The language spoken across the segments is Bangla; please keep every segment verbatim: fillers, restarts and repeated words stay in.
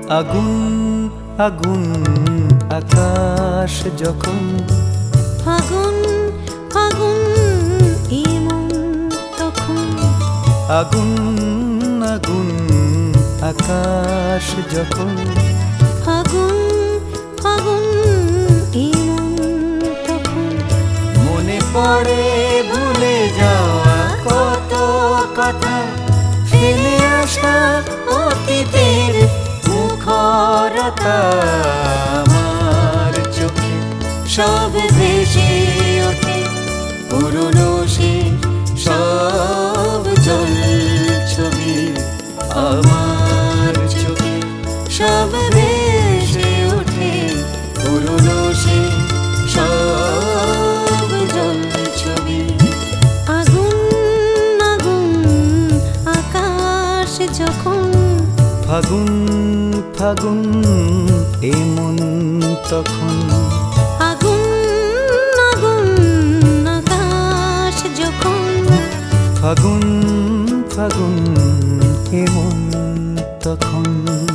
আগুন আগুন আকাশ যখন ফাগুন ফাগুন এমন তখন আগুন আগুন আকাশ যখন ফাগুন ফাগুন এমন তখন মনে পড়ে ভুলে যাওয়া কত কথা ফেলে আসা অতীতের মুখরতা আমার চোখে সব ভেসে ওঠে পুরনো সে সব জল ছবি আমার চোখে সব ভেসে ওঠে পুরনো সে সব জল ছবি আগুন আগুন আকাশ যখন ফাগুন ফাগুন এমন তখন আগুন আগুন আকাশ যখন ফাগুন ফাগুন এমন তখন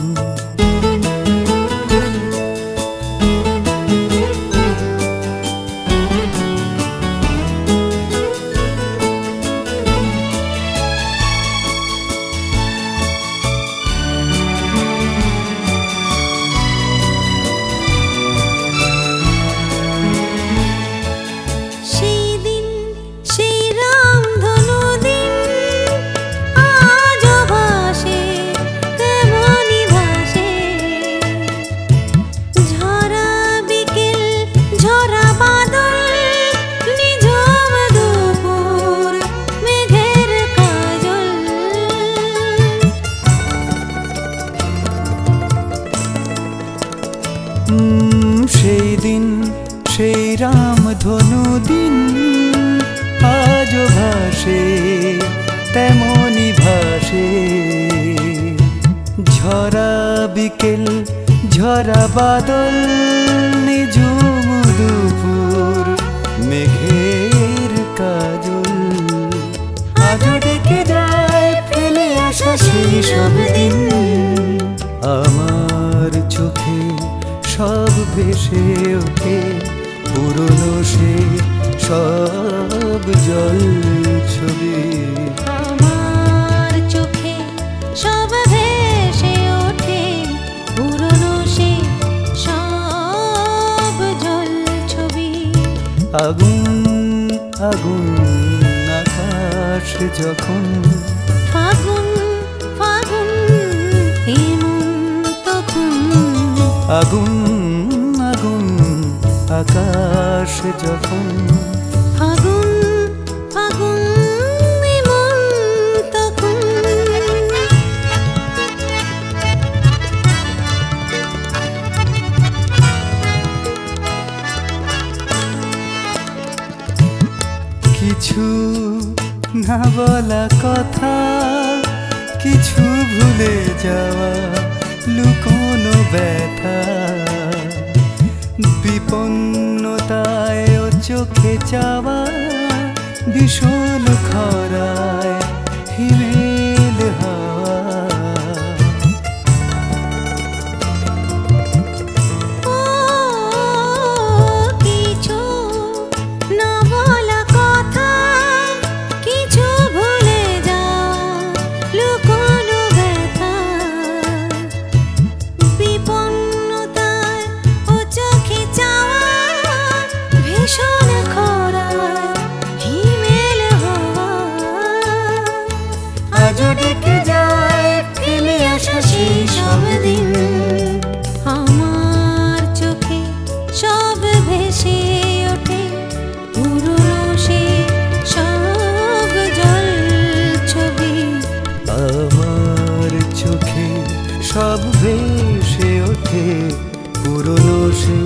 সেই দিন সেই রামধনু দিন আজও ভাসে তেমনি ভাসে ঝরা বিকেল ঝরা বাদল নিঝুম দুপুর মেঘের কাজল আজও ডেকে যায় ফেলে আসা সেই সব দিন আমার চোখে সব ভেসে ওঠে পুরনো সে সব জল ছবি আমার চোখে সব ভেসে ওঠে পুরনো সে সব জল ছবি আগুন আগুন আকাশ যখন ফাগুন ফাগুন এমন তখন আগুন আগুন আকাশ যখন ফাগুন ফাগুন এমন তখন কিছু না বলা কথা কিছু ভুলে যাওয়া লুকোনো ব্যথা বিপন্নতায় ও চোখে চাওয়া ভীষণ খরায় হিমেল হাওয়া ও কিছু না বলা কথা কিছু ভুলে যাওয়া লুকোনো ব্যথা বিপন্নতায় ও চোখে চাওয়া ভীষণ খরায় হিমেল হাওয়া আজও ডেকে যায় ফেলে আসা সেই সব দিন আমার চোখে সব ভেসে ওঠে পুরনো সে সব জল ছবি আমার চোখে সব ভেসে ওঠে পুরনো সে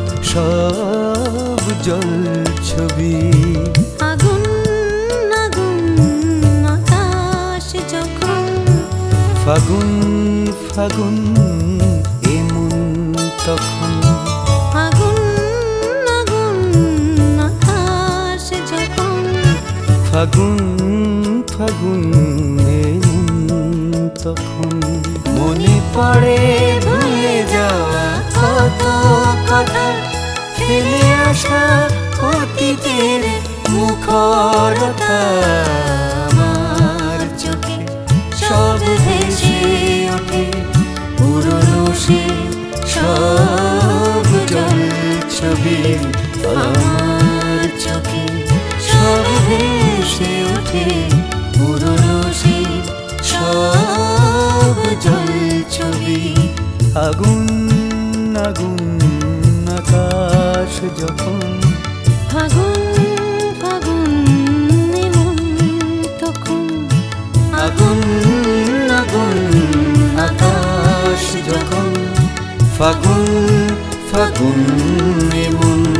সব জল ছবি আগুন আগুন আকাশ যখন ফাগুন ফাগুন এমন তখন আগুন আগুন আকাশ যখন ফাগুন ফাগুন এমন তখন মনে পড়ে ভুলে যাওয়া কত কথা, ফেলে আসা অতীতের মুখরতা। আমার চোখে সব ভেসে ওঠে পুরনো সে সব জল ছবি। আমার চোখে সব ভেসে ওঠে পুরনো সে সব জল ছবি। আগুন আগুন আকাশ যখন, ফাগুন ফাগুন এমন তখন, আগুন আগুন আকাশ যখন, ফাগুন ফাগুন এমন